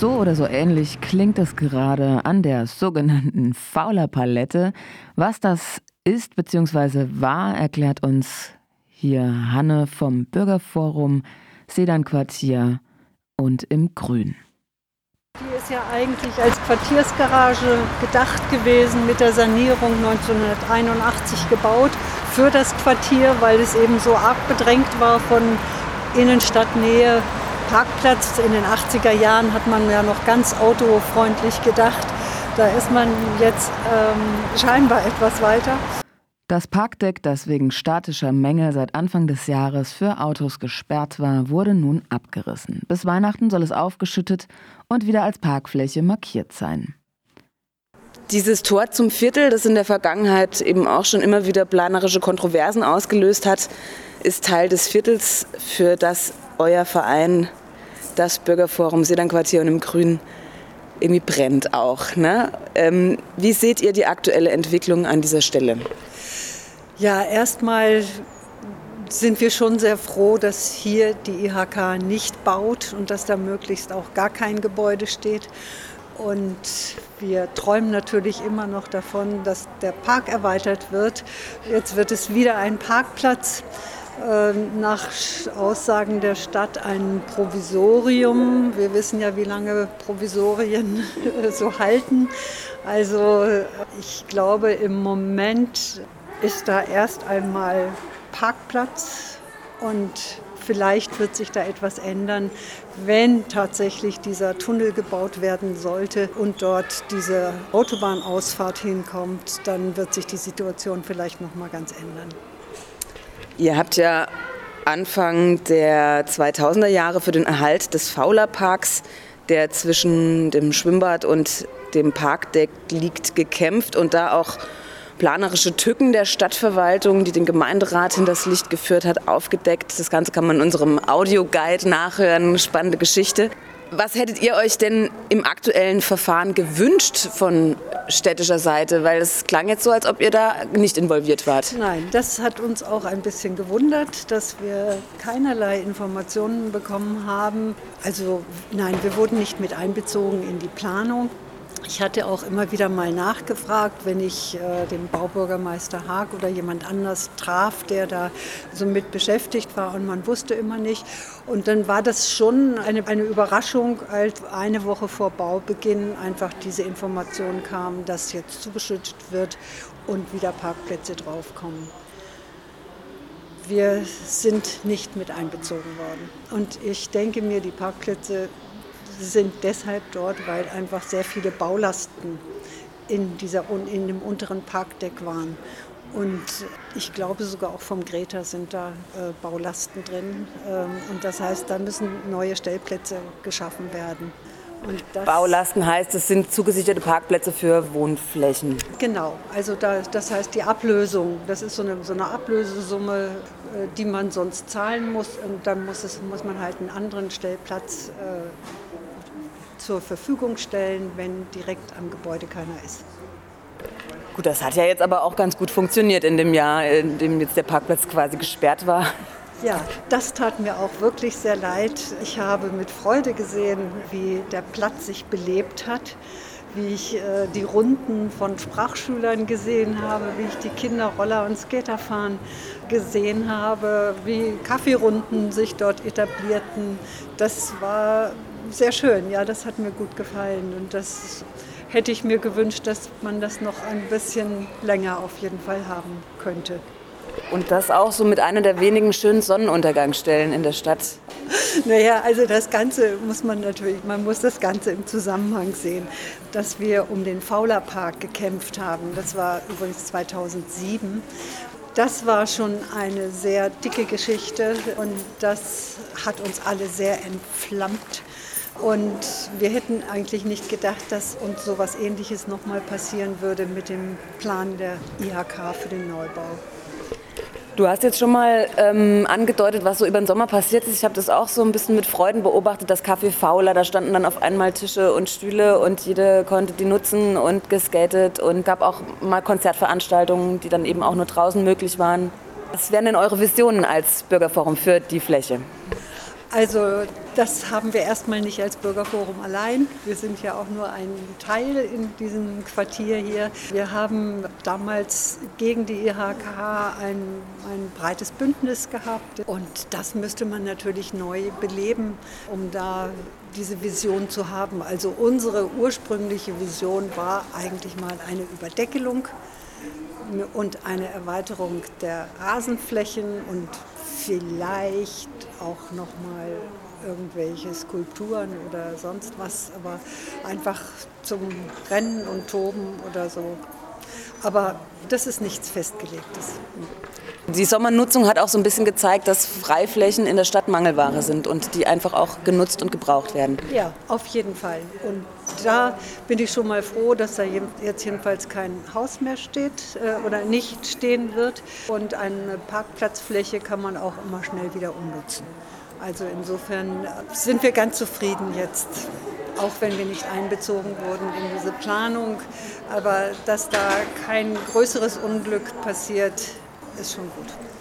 So oder so ähnlich klingt es gerade an der sogenannten Fauler-Palette. Was das ist bzw. war, erklärt uns hier Hanne vom Bürgerforum Sedan-Quartier und im Grün. Die ist ja eigentlich als Quartiersgarage gedacht gewesen, mit der Sanierung 1981 gebaut für das Quartier, weil es eben so arg bedrängt war von Innenstadtnähe. Parkplatz in den 80er Jahren hat man ja noch ganz autofreundlich gedacht. Da ist man jetzt scheinbar etwas weiter. Das Parkdeck, das wegen statischer Mängel seit Anfang des Jahres für Autos gesperrt war, wurde nun abgerissen. Bis Weihnachten soll es aufgeschüttet und wieder als Parkfläche markiert sein. Dieses Tor zum Viertel, das in der Vergangenheit eben auch schon immer wieder planerische Kontroversen ausgelöst hat, ist Teil des Viertels, für das euer Verein, das Bürgerforum Sedan-Quartier und im Grün, irgendwie brennt auch, ne? Wie seht ihr die aktuelle Entwicklung an dieser Stelle? Ja, erstmal sind wir schon sehr froh, dass hier die IHK nicht baut und dass da möglichst auch gar kein Gebäude steht. Und wir träumen natürlich immer noch davon, dass der Park erweitert wird. Jetzt wird es wieder ein Parkplatz. Nach Aussagen der Stadt ein Provisorium. Wir wissen ja, wie lange Provisorien so halten. Also ich glaube, im Moment ist da erst einmal Parkplatz und vielleicht wird sich da etwas ändern, wenn tatsächlich dieser Tunnel gebaut werden sollte und dort diese Autobahnausfahrt hinkommt, dann wird sich die Situation vielleicht noch mal ganz ändern. Ihr habt ja Anfang der 2000er Jahre für den Erhalt des Fauler-Parks, der zwischen dem Schwimmbad und dem Parkdeck liegt, gekämpft und da auch planerische Tücken der Stadtverwaltung, die den Gemeinderat hinters Licht geführt hat, aufgedeckt. Das Ganze kann man in unserem Audioguide nachhören. Spannende Geschichte. Was hättet ihr euch denn im aktuellen Verfahren gewünscht von städtischer Seite? Weil es klang jetzt so, als ob ihr da nicht involviert wart. Nein, das hat uns auch ein bisschen gewundert, dass wir keinerlei Informationen bekommen haben. Also nein, wir wurden nicht mit einbezogen in die Planung. Ich hatte auch immer wieder mal nachgefragt, wenn ich den Baubürgermeister Haag oder jemand anders traf, der da so mit beschäftigt war und man wusste immer nicht. Und dann war das schon eine Überraschung, als eine Woche vor Baubeginn einfach diese Information kam, dass jetzt zugeschüttet wird und wieder Parkplätze draufkommen. Wir sind nicht mit einbezogen worden. Und ich denke mir, die Parkplätze sind deshalb dort, weil einfach sehr viele Baulasten in dem unteren Parkdeck waren. Und ich glaube sogar auch vom Greta sind da Baulasten drin. Und das heißt, da müssen neue Stellplätze geschaffen werden. Und Baulasten heißt, es sind zugesicherte Parkplätze für Wohnflächen. Genau, also das heißt die Ablösung, das ist so eine Ablösesumme, die man sonst zahlen muss. Und dann muss man halt einen anderen Stellplatz zur Verfügung stellen, wenn direkt am Gebäude keiner ist. Gut, das hat ja jetzt aber auch ganz gut funktioniert in dem Jahr, in dem jetzt der Parkplatz quasi gesperrt war. Ja, das tat mir auch wirklich sehr leid. Ich habe mit Freude gesehen, wie der Platz sich belebt hat, wie ich die Runden von Sprachschülern gesehen habe, wie ich die Kinder Roller und Skater fahren gesehen habe, wie Kaffeerunden sich dort etablierten. Das war sehr schön, ja, das hat mir gut gefallen und das hätte ich mir gewünscht, dass man das noch ein bisschen länger auf jeden Fall haben könnte. Und das auch so mit einer der wenigen schönen Sonnenuntergangsstellen in der Stadt. Naja, also das Ganze man muss das Ganze im Zusammenhang sehen, dass wir um den Fauler-Park gekämpft haben. Das war übrigens 2007. Das war schon eine sehr dicke Geschichte und das hat uns alle sehr entflammt. Und wir hätten eigentlich nicht gedacht, dass uns so etwas Ähnliches nochmal passieren würde mit dem Plan der IHK für den Neubau. Du hast jetzt schon mal angedeutet, was so über den Sommer passiert ist. Ich habe das auch so ein bisschen mit Freuden beobachtet, das Café Fauler. Da standen dann auf einmal Tische und Stühle und jeder konnte die nutzen und geskatet. Und gab auch mal Konzertveranstaltungen, die dann eben auch nur draußen möglich waren. Was wären denn eure Visionen als Bürgerforum für die Fläche? Also das haben wir erstmal nicht als Bürgerforum allein. Wir sind ja auch nur ein Teil in diesem Quartier hier. Wir haben damals gegen die IHK ein breites Bündnis gehabt. Und das müsste man natürlich neu beleben, um da diese Vision zu haben. Also unsere ursprüngliche Vision war eigentlich mal eine Überdeckelung und eine Erweiterung der Rasenflächen und vielleicht auch noch mal irgendwelche Skulpturen oder sonst was, aber einfach zum Rennen und Toben oder so. Aber das ist nichts Festgelegtes. Die Sommernutzung hat auch so ein bisschen gezeigt, dass Freiflächen in der Stadt Mangelware sind und die einfach auch genutzt und gebraucht werden. Ja, auf jeden Fall. Und da bin ich schon mal froh, dass da jetzt jedenfalls kein Haus mehr steht oder nicht stehen wird. Und eine Parkplatzfläche kann man auch immer schnell wieder umnutzen. Also insofern sind wir ganz zufrieden jetzt, auch wenn wir nicht einbezogen wurden in diese Planung. Aber dass da kein größeres Unglück passiert, ist schon gut.